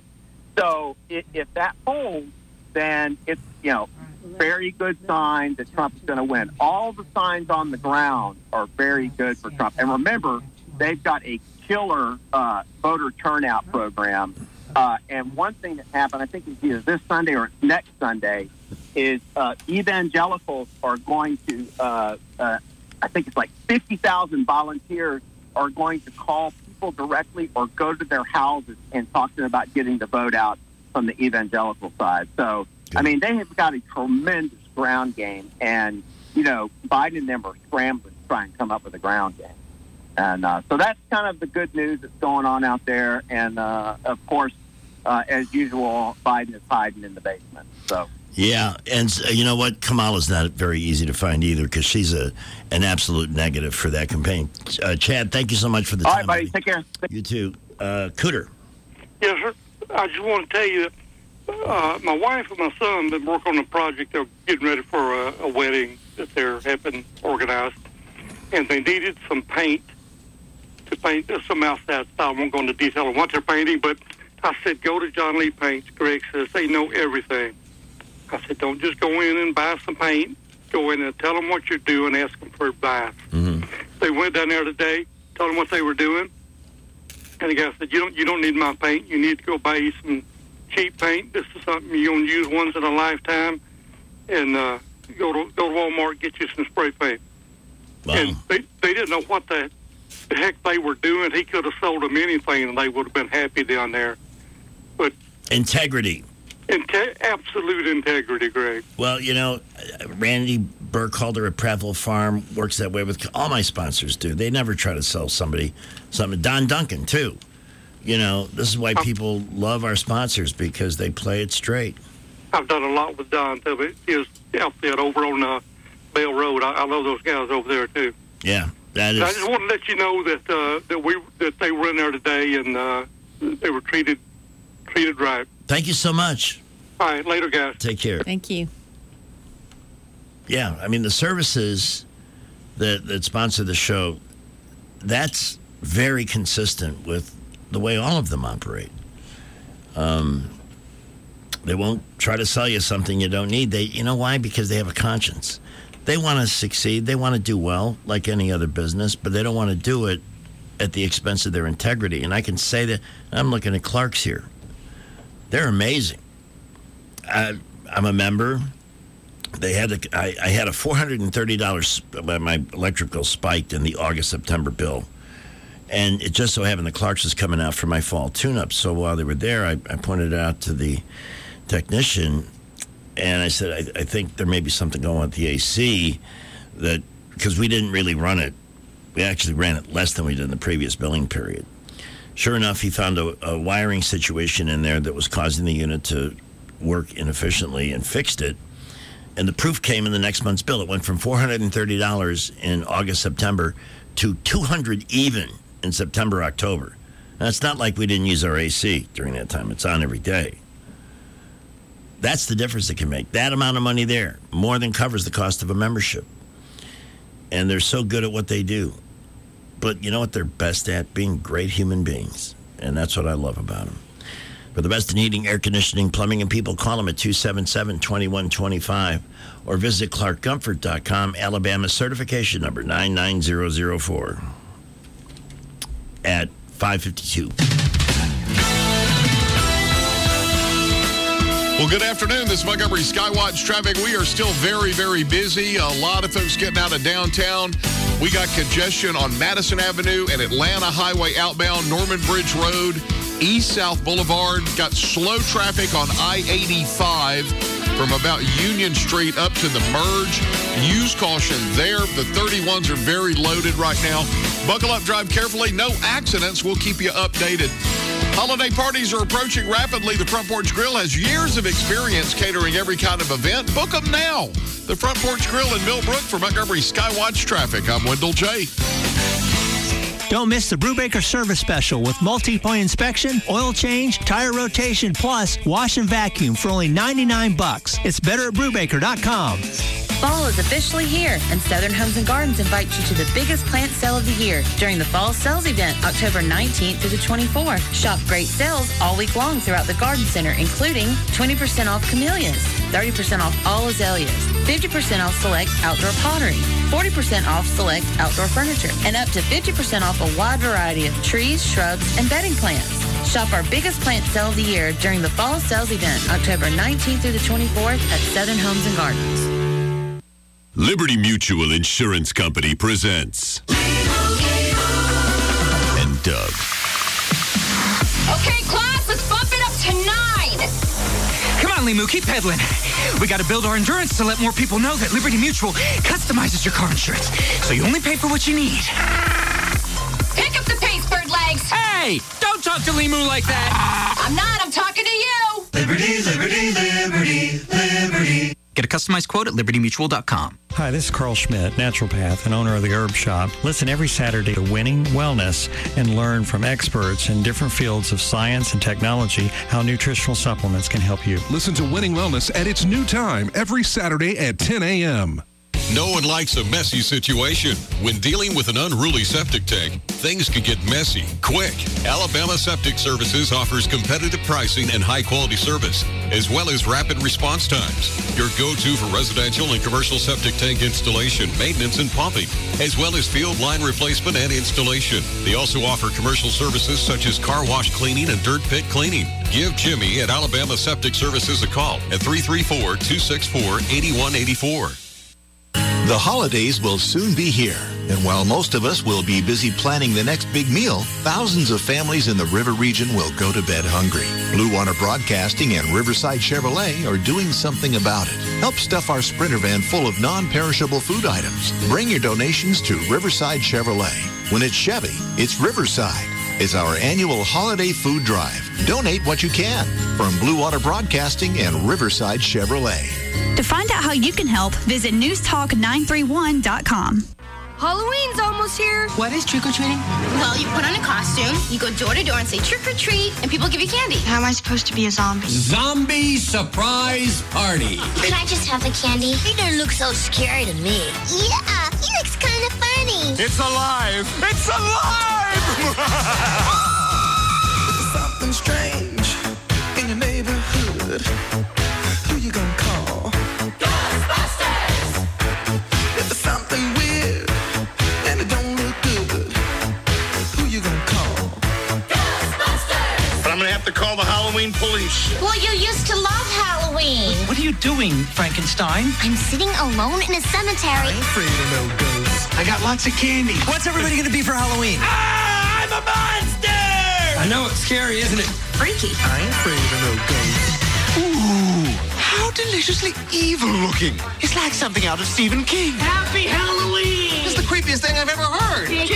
So if, if that holds, then it's, you know, very good sign that Trump is going to win. All the signs on the ground are very good for Trump. And remember, they've got a killer uh, voter turnout program. Uh, and one thing that happened, I think it's either this Sunday or it's next Sunday, is uh, evangelicals are going to, uh, uh, I think it's like fifty thousand volunteers are going to call people directly or go to their houses and talk to them about getting the vote out from the evangelical side. So, I mean, they have got a tremendous ground game, and, you know, Biden and them are scrambling to try and come up with a ground game. And uh, so that's kind of the good news that's going on out there. And, uh, of course, uh, as usual, Biden is hiding in the basement. So. Yeah, and uh, you know what? Kamala's not very easy to find either because she's a an absolute negative for that campaign. Uh, Chad, thank you so much for the All time. right, buddy. Take care. You too. Uh, Cooter. Yes, sir. I just want to tell you that uh, my wife and my son been working on a project. They're getting ready for a, a wedding that they're helping organize, and they needed some paint to paint some outside style. I won't go into detail on what they're painting, but I said, go to John Lee Paints. Greg says they know everything. I said, don't just go in and buy some paint. Go in and tell them what you're doing, ask them for advice. Mm-hmm. They went down there today, told them what they were doing, and the guy said, you don't you don't need my paint. You need to go buy you some cheap paint. This is something you're going to use once in a lifetime, and uh, go to go to Walmart, get you some spray paint. Wow. And they, they didn't know what the, the heck they were doing. He could have sold them anything, and they would have been happy down there. But Integrity. Inte- absolute integrity, Greg. Well, you know, Randy Burkhalter at Prattville Farm works that way with all my sponsors do. They never try to sell somebody something. Don Duncan, too. You know, this is why people love our sponsors because they play it straight. I've done a lot with Don, too. But his outfit over on uh, Bell Road. I, I love those guys over there, too. Yeah, that is. I just want to let you know that uh, that we that they were in there today and uh, they were treated treated right. Thank you so much. All right, later, guys. Take care. Thank you. Yeah, I mean, the services that, that sponsor the show, that's very consistent with the way all of them operate. Um, they won't try to sell you something you don't need. They, you know why? Because they have a conscience. They want to succeed. They want to do well, like any other business, but they don't want to do it at the expense of their integrity. And I can say that I'm looking at Clark's here. They're amazing. I, I'm a member. They had a, I, I had a four hundred thirty dollars, my electrical spiked in the August-September bill. And it just so happened the Clark's was coming out for my fall tune-up. So while they were there, I, I pointed it out to the technician, and I said, I, I think there may be something going on with the A C, that because we didn't really run it We actually ran it less than we did in the previous billing period. Sure enough, he found a, a wiring situation in there that was causing the unit to work inefficiently and fixed it. And the proof came in the next month's bill. It went from four hundred thirty dollars in August, September to two hundred dollars even in September, October. Now, it's not like we didn't use our A C during that time. It's on every day. That's the difference it can make. That amount of money there more than covers the cost of a membership. And they're so good at what they do. But you know what they're best at? Being great human beings. And that's what I love about them. For the best in heating, air conditioning, plumbing, and people, call them at two seven seven, two one two five or visit clark comfort dot com. Alabama certification number nine nine zero zero four at five fifty-two. Well, good afternoon. This is Montgomery Skywatch traffic. We are still very, very busy. A lot of folks getting out of downtown. We got congestion on Madison Avenue and Atlanta Highway outbound, Norman Bridge Road, East-South Boulevard. Got slow traffic on I eighty-five from about Union Street up to the merge. Use caution there. The thirty-ones are very loaded right now. Buckle up, drive carefully. No accidents. We'll keep you updated. Holiday parties are approaching rapidly. The Front Porch Grill has years of experience catering every kind of event. Book them now. The Front Porch Grill in Millbrook. For Montgomery Skywatch traffic, I'm Wendell J. Don't miss the Brubaker Service Special with multi-point inspection, oil change, tire rotation, plus wash and vacuum for only ninety-nine bucks. It's better at brubaker dot com. Fall is officially here, and Southern Homes and Gardens invites you to the biggest plant sale of the year during the Fall Sales Event, October nineteenth through the twenty-fourth. Shop great sales all week long throughout the Garden Center, including twenty percent off camellias, thirty percent off all azaleas, fifty percent off select outdoor pottery, forty percent off select outdoor furniture, and up to fifty percent off a wide variety of trees, shrubs, and bedding plants. Shop our biggest plant sale of the year during the Fall Sales Event, October nineteenth through the twenty-fourth at Southern Homes and Gardens. Liberty Mutual Insurance Company presents and Doug. Okay, class, let's bump it up to nine. Come on, Limu, keep pedaling. We got to build our endurance to let more people know that Liberty Mutual customizes your car insurance, so you only pay for what you need. Pick up the pace, bird legs. Hey, don't talk to Limu like that. I'm not, I'm talking to you. Liberty, liberty, liberty, liberty. Get a customized quote at liberty mutual dot com. Hi, this is Carl Schmidt, naturopath and owner of the Herb Shop. Listen every Saturday to Winning Wellness and learn from experts in different fields of science and technology how nutritional supplements can help you. Listen to Winning Wellness at its new time every Saturday at ten a.m. No one likes a messy situation. When dealing with an unruly septic tank, things can get messy quick. Alabama Septic Services offers competitive pricing and high-quality service, as well as rapid response times. Your go-to for residential and commercial septic tank installation, maintenance, and pumping, as well as field line replacement and installation. They also offer commercial services such as car wash cleaning and dirt pit cleaning. Give Jimmy at Alabama Septic Services a call at three three four, two six four, eight one eight four. The holidays will soon be here, and while most of us will be busy planning the next big meal, thousands of families in the River region will go to bed hungry. Blue Water Broadcasting and Riverside Chevrolet are doing something about it. Help stuff our Sprinter van full of non-perishable food items. Bring your donations to Riverside Chevrolet. When it's Chevy, it's Riverside. It's our annual holiday food drive. Donate what you can from Blue Water Broadcasting and Riverside Chevrolet. To find out how you can help, visit news talk nine three one dot com. Halloween's almost here. What is trick-or-treating? Well, you put on a costume, you go door to door and say trick-or-treat, and people give you candy. How am I supposed to be a zombie? Zombie surprise party. Can I just have the candy? He doesn't look so scary to me. Yeah, he looks kind of funny. It's alive! It's alive! Something strange in your neighborhood. Who you gonna call? Ghostbusters! If there's something weird and it don't look good, who you gonna call? Ghostbusters! But I'm gonna have to call the Halloween police. Well, you used to love Halloween. What are you doing, Frankenstein? I'm sitting alone in a cemetery. I ain't afraid of no ghosts. I got lots of candy. What's everybody going to be for Halloween? Ah, I'm a monster! I know, it's scary, isn't it? Freaky. I ain't afraid of no ghosts. Ooh, how deliciously evil looking. It's like something out of Stephen King. Happy Halloween! It's the creepiest thing I've ever heard. Trick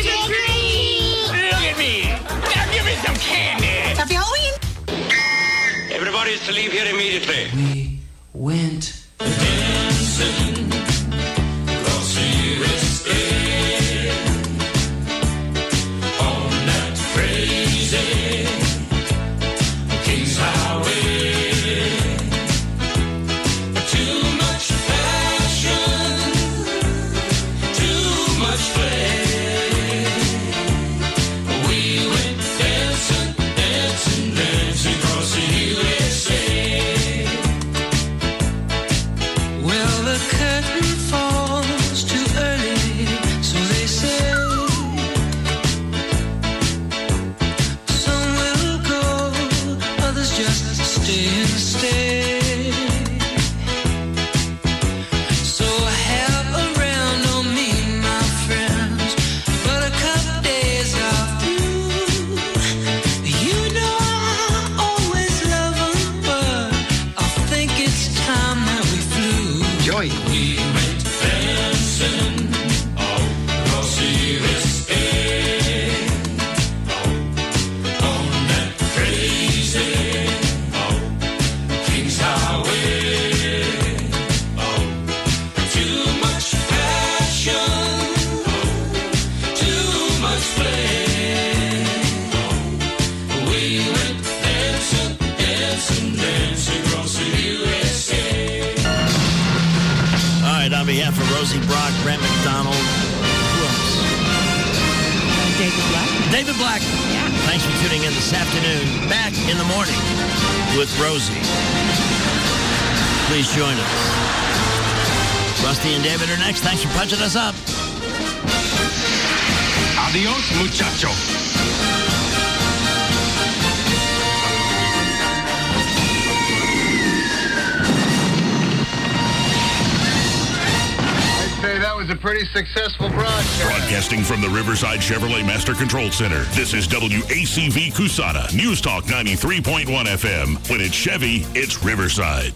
is to leave here immediately. We went dancing across the U S A on that crazy King's Highway. Too much passion, too much play. We went dancing, dancing, dancing across the U S A. Well, the curtain falls too early, so they say. Some will go, others just stay and stay. So have around on me, my friends, but a couple days are through. You know I always love 'em, but I think it's time that we flew. Joy. We went dancing across the U S A on that crazy King's Highway. Too much passion, too much play. We went dancing, dancing, dancing across the U S A. All right, on behalf of Rosie Brock, Brent McDonald, who else? David Black. David Black. Yeah. Thanks for tuning in this afternoon. Back in the morning with Rosie. Please join us. Rusty and David are next. Thanks for punching us up. Adios, muchacho. I'd say that was a pretty successful broadcast. Broadcasting from the Riverside Chevrolet Master Control Center, this is W A C V Cusana, News Talk ninety-three point one F M. When it's Chevy, it's Riverside.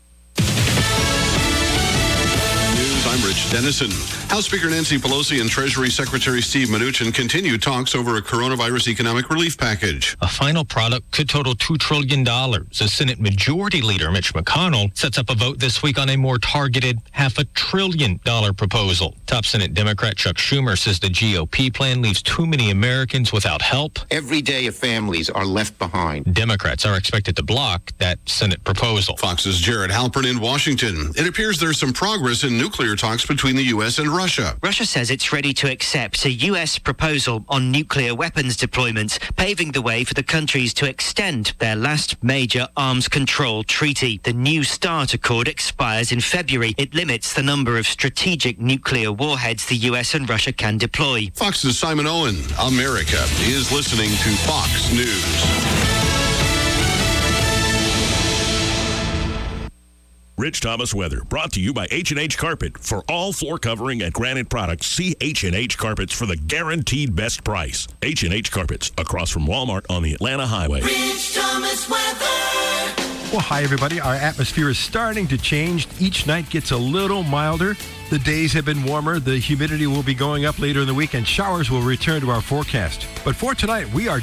News, I'm Rich Dennison. House Speaker Nancy Pelosi and Treasury Secretary Steve Mnuchin continue talks over a coronavirus economic relief package. A final product could total two trillion dollars. The Senate Majority Leader Mitch McConnell sets up a vote this week on a more targeted half a trillion dollar proposal. Top Senate Democrat Chuck Schumer says the G O P plan leaves too many Americans without help. Every day of families are left behind. Democrats are expected to block that Senate proposal. Fox's Jared Halpern in Washington. It appears there's some progress in nuclear talks between the U S and Russia. Russia says it's ready to accept a U S proposal on nuclear weapons deployments, paving the way for the countries to extend their last major arms control treaty. The New START Accord expires in February. It limits the number of strategic nuclear warheads the U S and Russia can deploy. Fox's Simon Owen. America is listening to Fox News. Rich Thomas weather, brought to you by H and H Carpet. For all floor covering and granite products, see H and H Carpets for the guaranteed best price. H and H Carpets, across from Walmart on the Atlanta Highway. Rich Thomas weather. Well, hi, everybody. Our atmosphere is starting to change. Each night gets a little milder. The days have been warmer. The humidity will be going up later in the week, and showers will return to our forecast. But for tonight, we are